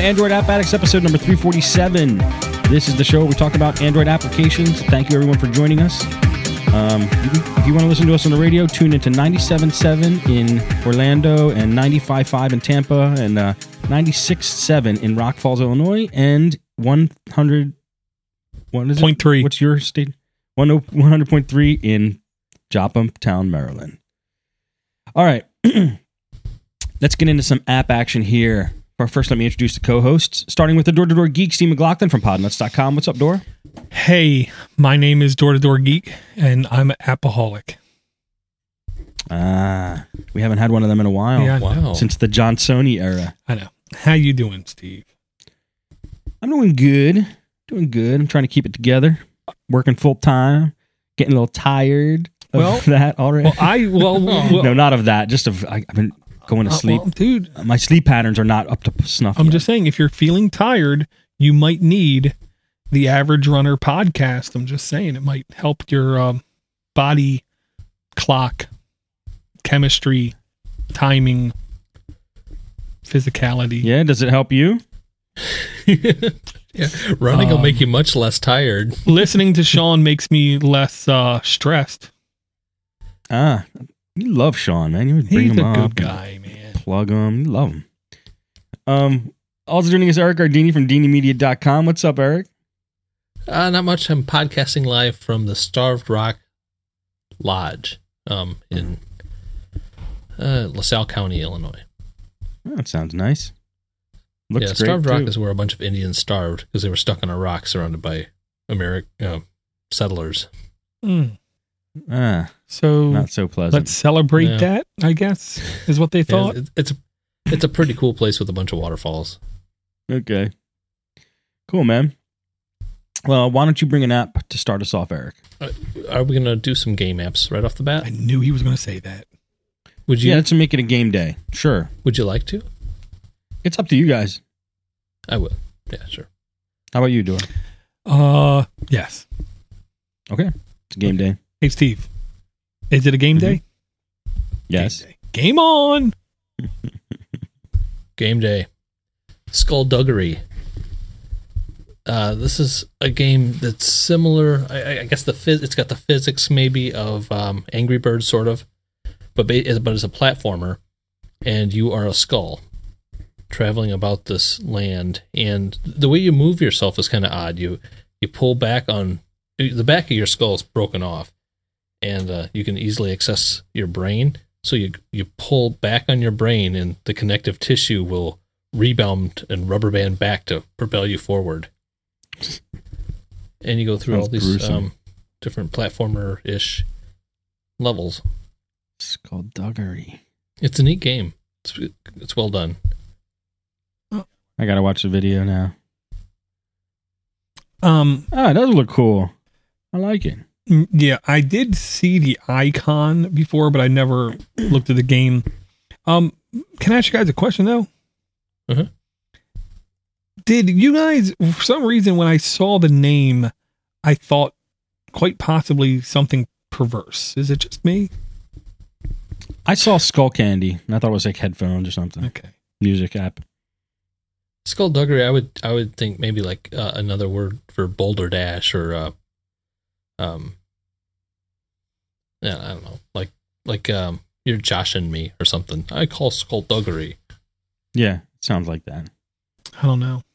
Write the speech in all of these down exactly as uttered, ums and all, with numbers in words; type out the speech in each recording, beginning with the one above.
to Android App Addicts, episode number three forty-seven. This is the show where we talk about Android applications. Thank you, everyone, for joining us. Um, if you want to listen to us on the radio, tune into ninety-seven point seven in Orlando and ninety-five point five in Tampa and uh, ninety-six point seven in Rock Falls, Illinois, and one hundred what is point three. What's your state? one hundred point three in Joppatown, Maryland. All right. Let's get into some app action here. First, let me introduce the co-hosts, starting with the Door-to-Door Geek, Steve McLaughlin from podnuts dot com. What's up, Door? Hey, my name is Door-to-Door Geek, and I'm an appaholic. Ah, we haven't had one of them in a while. Yeah, I Wow. know. Since the Johnsoni era. I know. How you doing, Steve? I'm doing good. Doing good. I'm trying to keep it together. Working full time. Getting a little tired of Well- that already. Well, I well, well no, not of that. Just of I, I've been going to uh, sleep. well, dude. My sleep patterns are not up to snuff. I'm yet. just saying, if you're feeling tired, you might need the Average Runner podcast. I'm just saying, it might help your um, body clock, chemistry, timing, physicality. Yeah. Does it help you? Yeah, running will Um, make you much less tired. Listening to Sean makes me less uh, stressed. Ah, you love Sean, man. You would bring He's him a up, good guy, man. plug him. You love him. Um. Also joining us, Eric Ardini from Dini Media dot com. What's up, Eric? Uh, not much. I'm podcasting live from the Starved Rock Lodge um, in uh, LaSalle County, Illinois. Oh, that sounds nice. Looks yeah, great. Starved Rock too. is where a bunch of Indians starved because they were stuck on a rock surrounded by American uh, settlers. Mm. Ah, So not so pleasant. let's celebrate Yeah. that, I guess, is what they Yeah, thought. it, it's a it's a pretty cool place with a bunch of waterfalls. Okay. Cool, man. Well, why don't you bring an app to start us off, Eric? Uh, are we gonna do some game apps right off the bat? I knew he was going to say that. Would you? Yeah, let's make it a game day. Sure. Would you like to? It's up to you guys. I would. Yeah, sure. How about you, Dor? Uh, yes. Okay. It's a game day. Hey, Steve, is it a game day? Yes. Game day. Game on. Game day. Skullduggery. Uh, this is a game that's similar. I, I guess the phys- it's got the physics maybe of um, Angry Birds, sort of, but ba- but it's a platformer, and you are a skull traveling about this land, and the way you move yourself is kind of odd. You you pull back on the back of your skull is broken off, and uh, you can easily access your brain. So you you pull back on your brain, and the connective tissue will rebound and rubber band back to propel you forward. And you go through Sounds all these gruesome. um, different platformer-ish levels. Skullduggery. It's a neat game. It's it's well done. I gotta watch the video now. Um, Ah, it does look cool. I like it. mm, yeah, I did see the icon before, but I never looked at the game. Um, can I ask you guys a question though? Uh-huh. Did you guys, for some reason, when I saw the name, I thought quite possibly something perverse? Is it just me? I saw Skull Candy, and I thought it was like headphones or something. Okay. Music app. Skullduggery, I would I would think maybe like uh, another word for Boulder Dash or uh, um yeah, I don't know, like like um you're joshing me or something. I call skullduggery. Yeah, it sounds like that. I don't know.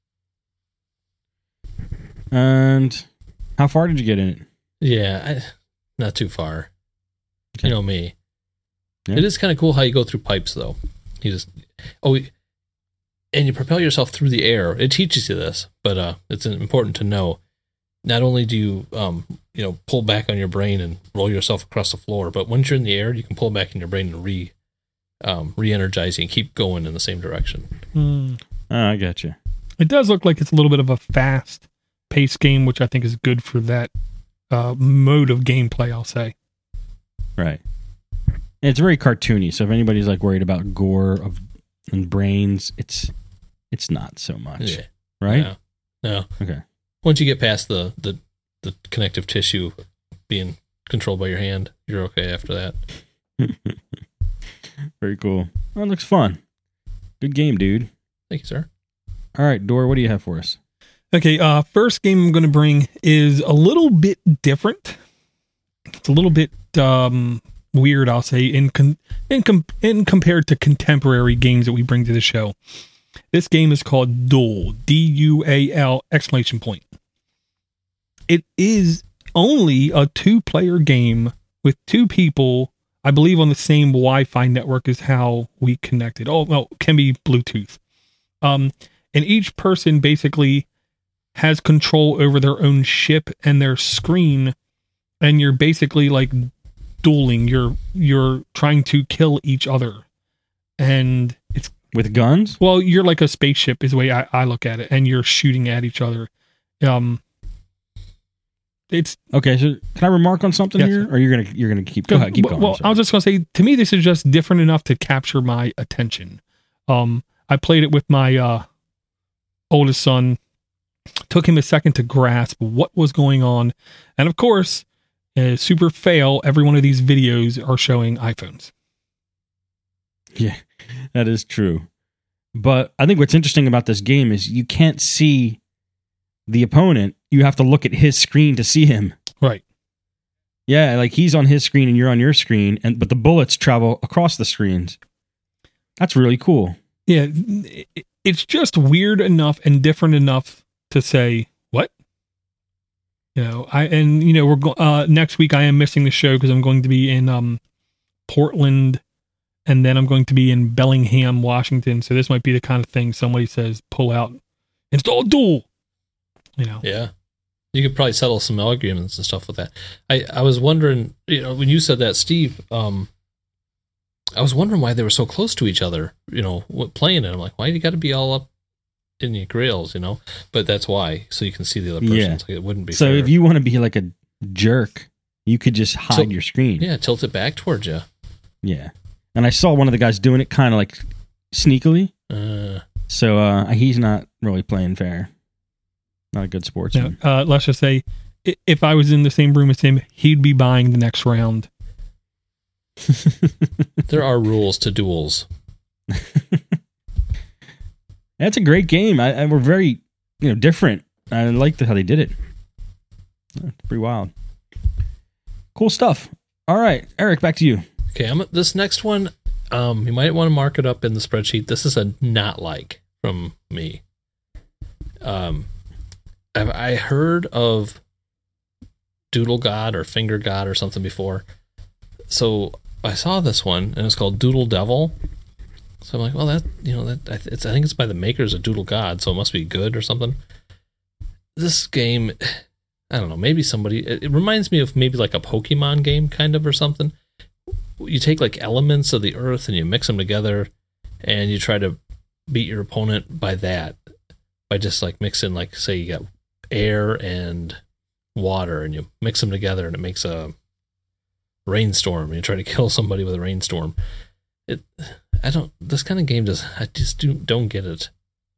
And how far did you get in it? Yeah, I, not too far. Okay. You know me. Yeah. It is kind of cool how you go through pipes, though. You just oh, and you propel yourself through the air. It teaches you this, but uh, it's important to know. Not only do you um, you know, pull back on your brain and roll yourself across the floor, but once you're in the air, you can pull back in your brain and re um, re-energize you and keep going in the same direction. Hmm. Oh, I got you. It does look like it's a little bit of a fast paced game, which I think is good for that uh, mode of gameplay, I'll say. Right. And it's very cartoony, so if anybody's like worried about gore of and brains, it's it's not so much. Yeah. Right? Yeah. No. Okay. Once you get past the, the, the connective tissue being controlled by your hand, you're okay after that. Very cool. Well, it looks fun. Good game, dude. Thank you, sir. All right, Dora, what do you have for us? Okay, uh, first game I'm going to bring is a little bit different. It's a little bit um, weird, I'll say, in con- in, com- in compared to contemporary games that we bring to the show. This game is called Duel, D U A L exclamation point. It is only a two-player game with two people, I believe on the same Wi-Fi network is how we connected. Oh, no, it can be Bluetooth. Um, and each person basically has control over their own ship and their screen, and you're basically like dueling. You're you're trying to kill each other, and it's with guns. Well, you're like a spaceship is the way I, I look at it, and you're shooting at each other. Um, it's okay. So can I remark on something yes. here, or you're gonna you're gonna keep go ahead, keep going? Well, I was just gonna say, to me, this is just different enough to capture my attention. Um, I played it with my uh, oldest son. Took him a second to grasp what was going on. And of course, uh, super fail, every one of these videos are showing iPhones. Yeah, that is true. But I think what's interesting about this game is you can't see the opponent. You have to look at his screen to see him. Right. Yeah, like he's on his screen and you're on your screen, and but the bullets travel across the screens. That's really cool. Yeah, it's just weird enough and different enough to say what, you know, I, and you know, we're go- uh, next week I am missing the show because I'm going to be in, um, Portland, and then I'm going to be in Bellingham, Washington. So this might be the kind of thing somebody says, pull out, install Duel, you know? Yeah. You could probably settle some arguments and stuff with that. I, I was wondering, you know, when you said that, Steve, um, I was wondering why they were so close to each other, you know, playing it. I'm like, why do you got to be all up in your grills, you know? But that's why, so you can see the other person. Yeah. Like it wouldn't be so fair. If you want to be like a jerk, you could just hide Tilt- your screen. Yeah, tilt it back towards you. Yeah. And I saw one of the guys doing it kind of like sneakily. Uh, so uh, he's not really playing fair. Not a good sportsman. Now, uh, let's just say, if I was in the same room as him, he'd be buying the next round. There are rules to duels. That's a great game. I, I we're very, you know, different. I liked how they did it. It's pretty wild. Cool stuff. All right, Eric, back to you. Okay, I'm this next one. Um, you might want to mark it up in the spreadsheet. This is a not like from me. Um, I've, I heard of Doodle God or Finger God or something before. So I saw this one, and it's called Doodle Devil. So I'm like, well, that, you know, that it's I think it's by the makers of Doodle God, so it must be good or something. This game, I don't know, maybe somebody, it, it reminds me of maybe like a Pokemon game kind of or something. You take like elements of the earth and you mix them together, and you try to beat your opponent by that, by just like mixing, like, say you got air and water, and you mix them together, and it makes a rainstorm, and you try to kill somebody with a rainstorm. It, I don't, this kind of game does, I just do, don't get it.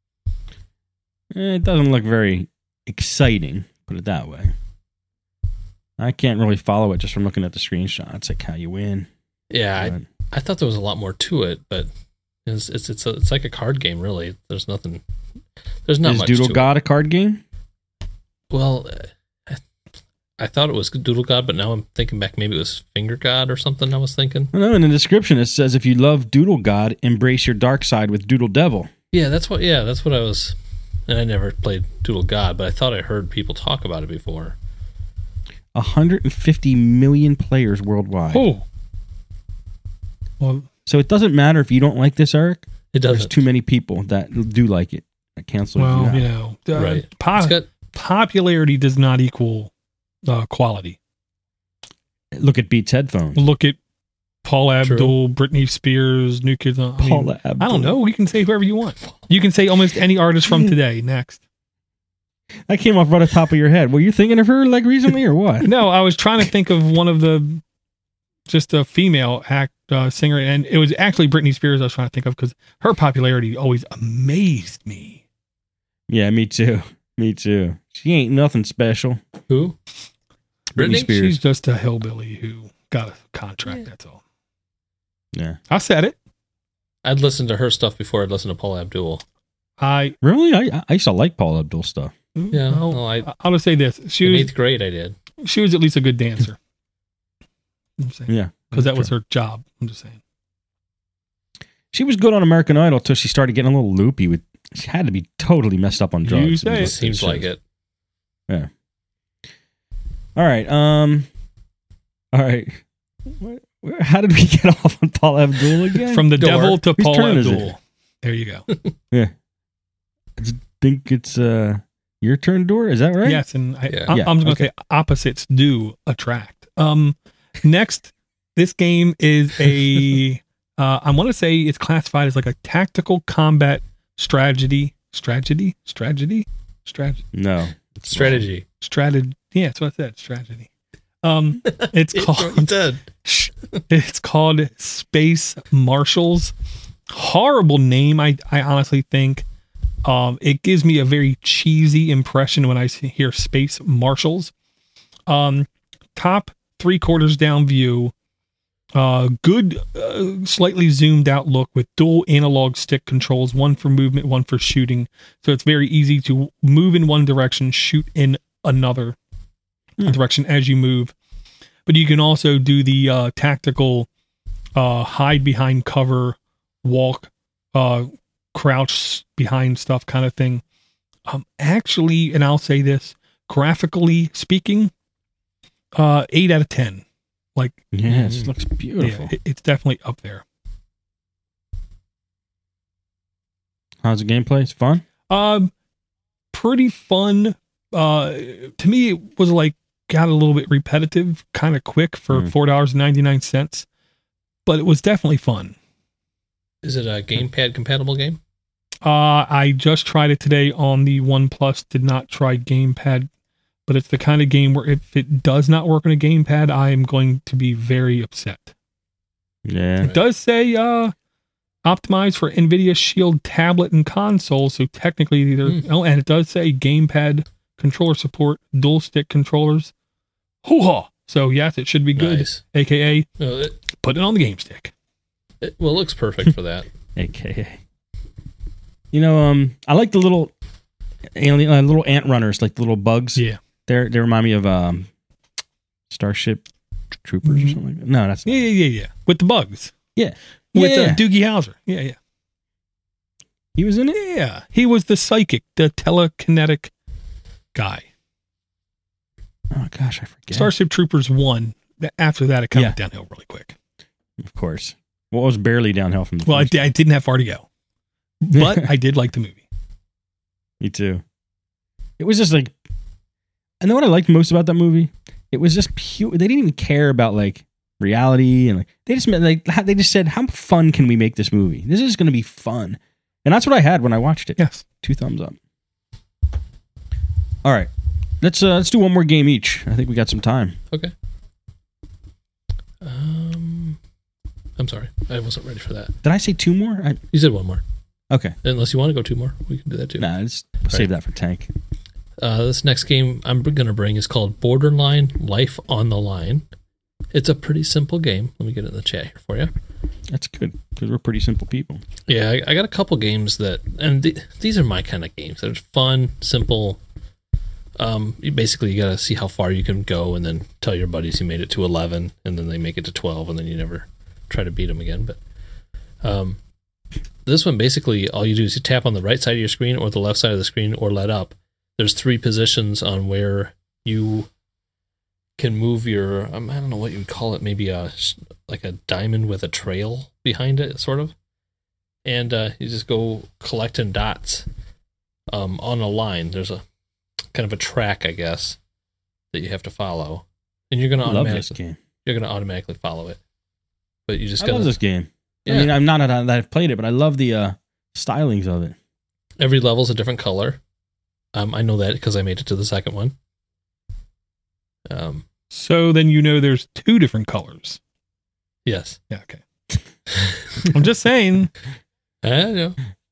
It doesn't look very exciting, put it that way. I can't really follow it just from looking at the screenshots, like how you win. Yeah, But, I, I thought there was a lot more to it, but it's it's it's, a, it's like a card game, really. There's nothing, there's not is much Doodle to God it. a card game? Well, I, I thought it was Doodle God, but now I'm thinking back, maybe it was Finger God or something I was thinking. No, in the description it says if you love Doodle God, embrace your dark side with Doodle Devil. Yeah, that's what, yeah, that's what I was, and I never played Doodle God, but I thought I heard people talk about it before. one hundred fifty million players worldwide. Oh. Well, So it doesn't matter if you don't like this, Eric. It There's doesn't. too many people that do like it. I cancel well, it. you know, uh, Right. po- It's got, popularity does not equal uh, quality. Look at Beats headphones. Look at Paul True. Abdul, Britney Spears, New Kids on. I mean, Paula Abdul. I don't know. You can say whoever you want. You can say almost any artist from today. Next. That came off right off the top of your head. Were you thinking of her like recently or what? No, I was trying to think of one of the, just a female act uh, singer, and it was actually Britney Spears I was trying to think of because her popularity always amazed me. Yeah, me too. Me too. She ain't nothing special. who? Britney Britney? Spears. She's just a hillbilly who got a contract. Yeah. That's all. Yeah. I said it. I'd listen to her stuff before I'd listen to Paul Abdul. I Really? I I used to like Paula Abdul stuff. Yeah, Well, well, I- I'll just say this: she In was eighth grade, I did. she was at least a good dancer. I'm saying Yeah. because that was True. her job. I'm just saying. She was good on American Idol till she started getting a little loopy with. She had to be totally messed up on You drugs. say It it. seems like it. All right. Um. All right. Where, where, how did we get off on Paula Abdul again? From the Door. devil to Whose Paul turn is it? Abdul. There you go. I think it's uh your turn, Door. Is that right? Yes, and I, Yeah. I, Yeah, I'm just going okay. to say opposites do attract. Um, next, this game is a. uh, I want to say it's classified as like a tactical combat strategy, strategy, strategy, strategy, No. it's Strategy. strategy. Yeah, that's what I said. Strategy. Um, it's You called. did. It's called Space Marshals. Horrible name, I I honestly think. Um, it gives me a very cheesy impression when I see- hear Space Marshals. Um, top three quarters down view. Uh, good, uh, slightly zoomed out look with dual analog stick controls, one for movement, one for shooting. So it's very easy to move in one direction, shoot in another Hmm. direction as you move. But you can also do the uh, tactical uh, hide behind cover, walk, uh, crouch behind stuff kind of thing. Um, actually, and I'll say this, graphically speaking, uh, eight out of ten. Like, Yes, it Mm. looks beautiful. yeah, it, it's definitely up there. How's the gameplay? It's fun. Um, pretty fun. Uh, to me, it was like got a little bit repetitive, kind of quick for Mm. four dollars and ninety nine cents, but it was definitely fun. Is it a gamepad compatible game? Uh, I just tried it today on the OnePlus. Did not try gamepad, but it's the kind of game where if it does not work on a gamepad, I am going to be very upset. Yeah. It does say uh, optimized for NVIDIA Shield tablet and console, so technically either. Hmm. Oh, and it does say gamepad controller support, dual stick controllers. Hoo-ha! So yes, it should be good. Nice. A K A No, it, put it on the game stick. it, well, it looks perfect for that. A K A. You know, um, I like the little alien, uh, little ant runners, like the little bugs. Yeah. They're they remind me of um, Starship Troopers or Mhm. something like that. No, that's Yeah, yeah, yeah, yeah. With the bugs. Yeah. With Yeah. uh, Doogie Howser. Yeah, yeah. he was in it. Yeah, he was the psychic, the telekinetic guy. Oh gosh, I forget. Starship Troopers one. Th- After that, it kind of Yeah. went downhill really quick. Of course. Well, it was barely downhill from the Well, I, first. di- I didn't have far to go, but I did like the movie. Me too. It was just like, and then what I liked most about that movie, it was just pure. They didn't even care about like reality and like they just meant like they just said, how fun can we make this movie? This is going to be fun, and that's what I had when I watched it. Yes. Two thumbs up. All right, let's uh, let's do one more game each. I think we got some time. Okay. Um, I'm sorry, I wasn't ready for that. Did I say two more? I, You said one more. okay, Unless you want to go two more, we can do that too. nah, let's save that for Tank. Uh, this next game I'm going to bring is called Borderline Life on the Line. It's a pretty simple game. Let me get it in the chat here for you. That's good because we're pretty simple people. Yeah, I, I got a couple games that, and th- these are my kind of games. They're fun, simple. Um, you basically, you got to see how far you can go, and then tell your buddies you made it to eleven, and then they make it to twelve, and then you never try to beat them again. But um, this one, basically, all you do is you tap on the right side of your screen or the left side of the screen, or let up. There's three positions on where you can move your, um, I don't know what you would call it, maybe a like a diamond with a trail behind it, sort of. And uh, you just go collecting dots um, on a line. There's a kind of a track, I guess, that you have to follow, and you're gonna I love this automatically game. you're gonna automatically follow it. But you just I gotta love this game. yeah. I mean, I'm not that I've played it, but I love the uh, stylings of it. Every level's a different color. Um, I know that because I made it to the second one. Um, So then you know there's two different colors. yes. Yeah, okay. I'm just saying. I know.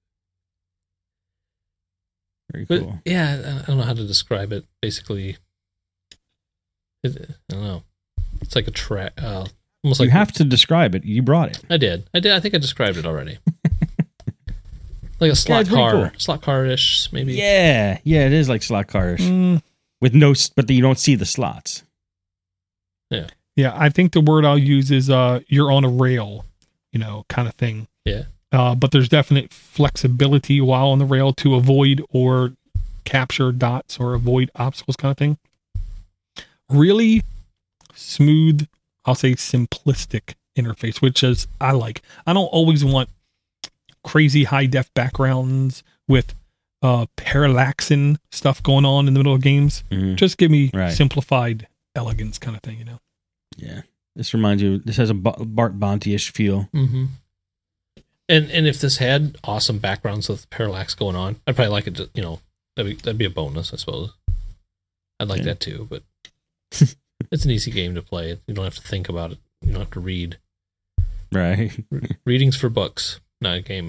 Very But cool. yeah, I don't know how to describe it. Basically, it, I don't know. It's like a track. Uh, almost like You have to describe it. You brought it. I did. I did. I think I described it already. Like a slot it's pretty car, cool. slot car-ish, maybe. Yeah, yeah, it is like slot carish Mm, with no, s- but you don't see the slots. yeah, I think the word I'll use is uh, you're on a rail, you know, kind of thing. Yeah. Uh, but there's definite flexibility while on the rail to avoid or capture dots or avoid obstacles, kind of thing. Really smooth, I'll say simplistic interface, which is I like. I don't always want crazy high def backgrounds with uh, parallaxing stuff going on in the middle of games. Mhm. Just give me Right. simplified elegance, kind of thing, you know. Yeah, this reminds you. This has a Ba- Bart Bonti-ish feel. Mm-hmm. And and if this had awesome backgrounds with parallax going on, I'd probably like it. To, you know, that'd be that'd be a bonus, I suppose. I'd like Yeah. that too, but it's an easy game to play. You don't have to think about it. You don't have to read. Right. Readings for books, not a game.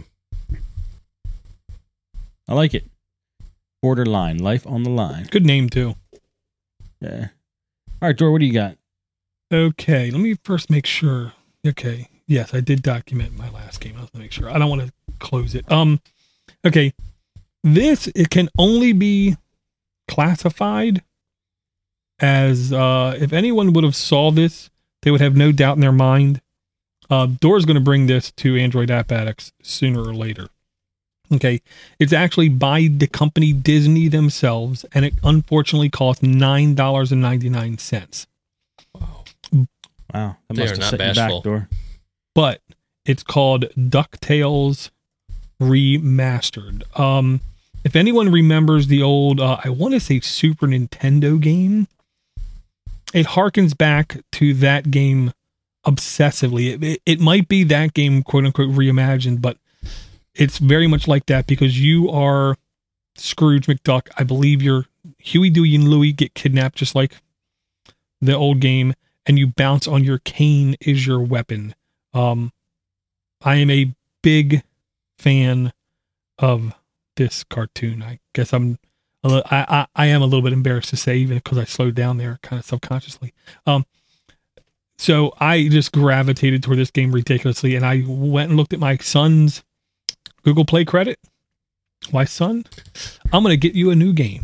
I like it. Borderline, life on the line. Good name too. Yeah. All right, Dor, what do you got? Okay, let me first make sure. Okay, yes, I did document my last game. I have to make sure. I don't want to close it. Um, okay, this it can only be classified as uh, if anyone would have saw this, they would have no doubt in their mind. Uh, Dor's going to bring this to Android App Addicts sooner or later. Okay, it's actually by the company Disney themselves, and it unfortunately costs nine dollars and ninety nine cents. Wow. Wow, that They must are have not set you bashful. back, Dor. But it's called DuckTales Remastered. Um, if anyone remembers the old, uh, I want to say Super Nintendo game, it harkens back to that game obsessively. It, it, it might be that game, quote unquote, reimagined, but it's very much like that because you are Scrooge McDuck. I believe you're Huey, Dewey, and Louie get kidnapped just like the old game, and you bounce on your cane is your weapon. Um, I am a big fan of this cartoon. I guess I'm, a li- I, I, I am a little bit embarrassed to say, even because I slowed down there kind of subconsciously. Um, so I just gravitated toward this game ridiculously, and I went and looked at my son's Google Play credit. Why, son? I'm going to get you a new game.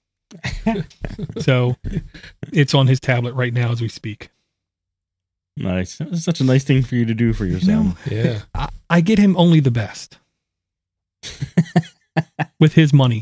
So it's on his tablet right now as we speak. Nice. That's such a nice thing for you to do for your son. Yeah. I, I get him only the best with his money.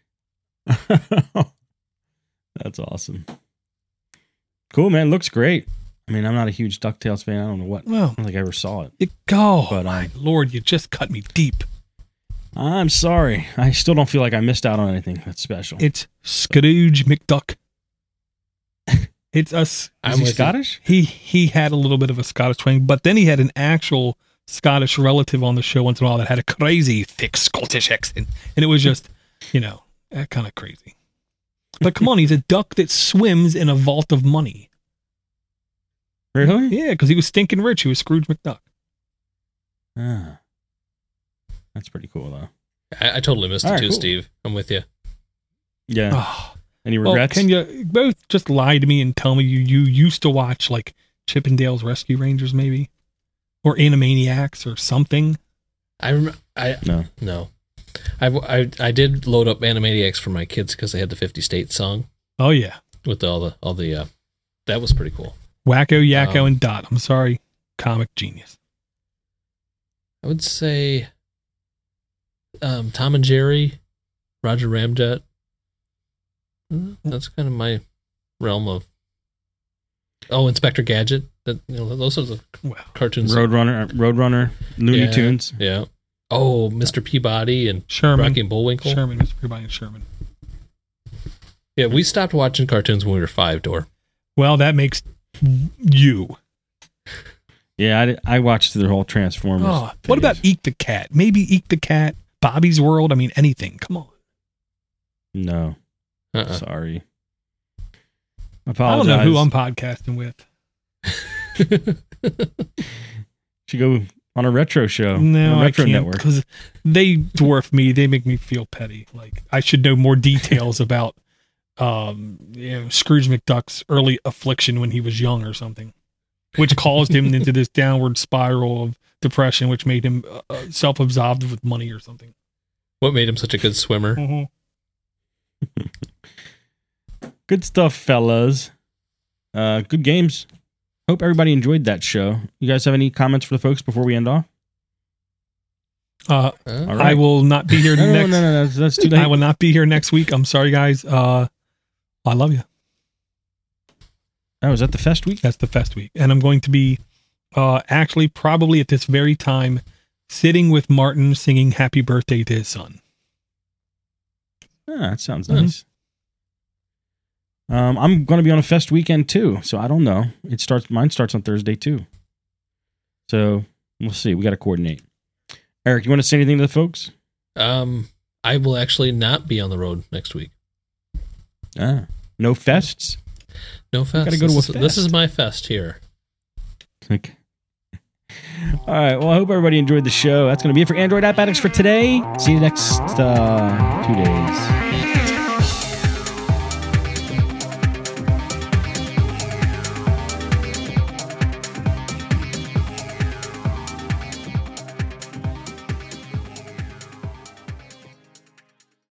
That's awesome. Cool, man. Looks great. I mean, I'm not a huge DuckTales fan. I don't know what. I Well, don't think I ever saw it. you go. But, my um, Lord, you just cut me deep. I'm sorry. I still don't feel like I missed out on anything that's special. It's Scrooge McDuck. It's us. I'm Is he with you. Scottish? He he had a little bit of a Scottish twang, but then he had an actual Scottish relative on the show once in a while that had a crazy thick Scottish accent, and it was just, you know, kind of crazy. But come on, he's a duck that swims in a vault of money. Really? Yeah, because he was stinking rich. He was Scrooge McDuck. Ah. That's pretty cool, though. I, I totally missed All it right, too, cool. Steve. I'm with you. Yeah. Oh, Any well, regrets? can you both just lie to me and tell me you, you used to watch like Chippendales Rescue Rangers, maybe, or Animaniacs or something? I rem- I No. no. I, I I did load up Animaniacs for my kids because they had the fifty States song Oh yeah, with all the all the uh, that was pretty cool. Wacko, Yakko, Um, and Dot. I'm sorry, comic genius. I would say um, Tom and Jerry, Roger Ramjet. Mm, That's kind of my realm of. Oh, Inspector Gadget. That you know those are the Well, cartoons. Roadrunner, Roadrunner, Looney Yeah, Tunes. Yeah. Oh, Mister Peabody and Sherman, Rocky and Bullwinkle. Sherman, Mister Peabody and Sherman. Yeah, we stopped watching cartoons when we were five. Door. Well, that makes you. Yeah, I, did- I watched their whole Transformers. Oh, what about phase. Eek the Cat? Maybe Eek the Cat, Bobby's World. I mean, anything. Come on. No, Uh-uh. sorry. I Apologize. don't know who I'm podcasting with. Should go on a retro show. No, on a I retro can't network. because they dwarf me. They make me feel petty. Like I should know more details about, um, you know, Scrooge McDuck's early affliction when he was young or something, which caused him into this downward spiral of depression, which made him uh, self-absorbed with money or something. What made him such a good swimmer? Mm-hmm. Good stuff, fellas. Uh, good games. Hope everybody enjoyed that show. You guys have any comments for the folks before we end off? Uh, Uh, All right. I will not be here No, no, next. no, no, no, that's, that's too late. I will not be here next week. I'm sorry, guys. Uh, I love you. Oh, is that the fest week? That's the fest week, and I'm going to be uh, actually probably at this very time sitting with Martin singing "Happy Birthday" to his son. Ah, that sounds Mhm. nice. Um, I'm going to be on a fest weekend too, so I don't know. It starts. Mine starts on Thursday too. So we'll see. We got to coordinate. Eric, you want to say anything to the folks? Um, I will actually not be on the road next week. Ah, no fests. No fest. gotta go to this, a is, this fest. is my fest here. Okay. All right. Well, I hope everybody enjoyed the show. That's going to be it for Android App Addicts for today. See you next uh, two days.